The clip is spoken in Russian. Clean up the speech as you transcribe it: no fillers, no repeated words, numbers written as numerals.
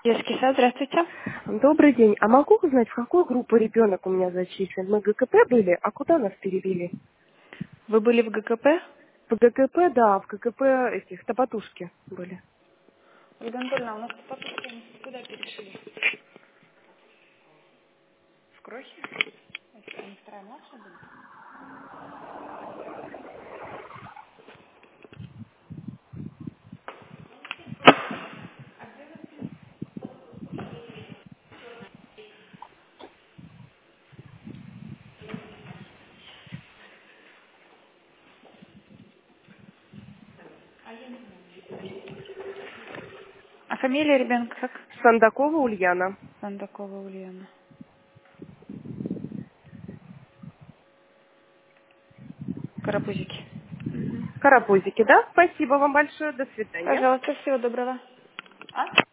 Детский сад, здравствуйте. Добрый день. А могу узнать, в какую группу ребенок у меня зачислен? Мы ГКП были, а куда нас перевели? Вы были в ГКП? В ГКП, да, в ГКП этих, Топотушки были. Ольга Анатольевна, у нас потом куда перешли? В Крохи? Это они вторая младшая будет? А фамилия ребенка как? Сандакова Ульяна. Сандакова Ульяна. Карапузики. Мгм. Карапузики, да? Спасибо вам большое. До свидания. Пожалуйста, всего доброго. А?